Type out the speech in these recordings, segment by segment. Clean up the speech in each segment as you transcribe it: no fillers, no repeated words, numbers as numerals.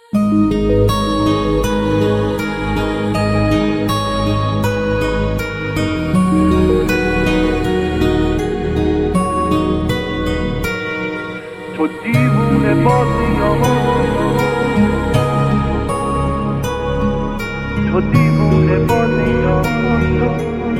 تو دیوونه بازیامو، تو دیوونه بازیامو.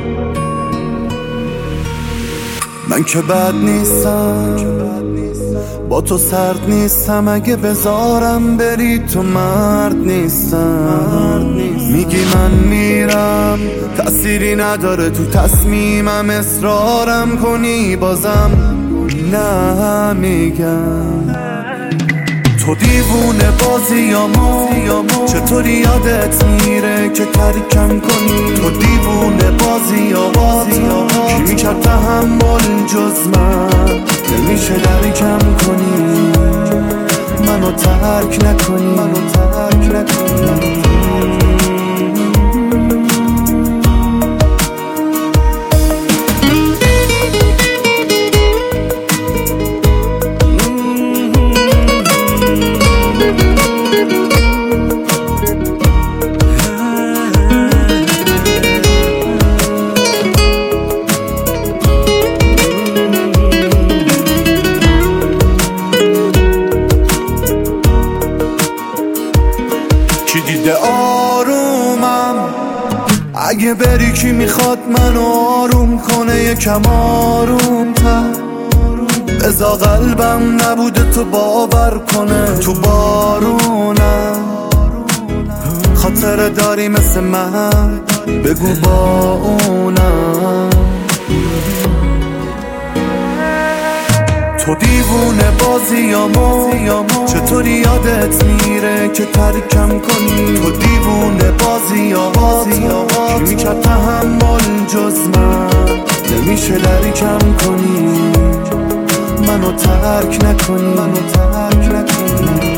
من که بد نیستم، با تو سرد نیستم، اگه بذارم بری تو مرد نیستم. میگی من میرم، تأثیری نداره تو تصمیمم، اصرارم کنی بازم نه میگم. تو دیوونه بازیامو، چطوری یادت میره که ترکم کنی؟ تو دیوونه بازیامو، کی میکرد تحمل جز من؟ نمیشه درکم کنی، منو ترک نکنی، منو ترک نکنی. کی دیده آرومم؟ اگه بری کی میخواد منو آروم کنه؟ یکم آروم تر بذار قلبم نبوده تو باور کنه. تو بارونم خاطره داری مثل من؟ بگو با اونم. تو دیوونه بازیامو، چطوری یادت میره که ترکم کنی؟ تو دیوونه بازیامو، کی میکرد تحمل جز من؟ نمیشه درکم کنی، منو ترک نکنی، منو ترک نکنی.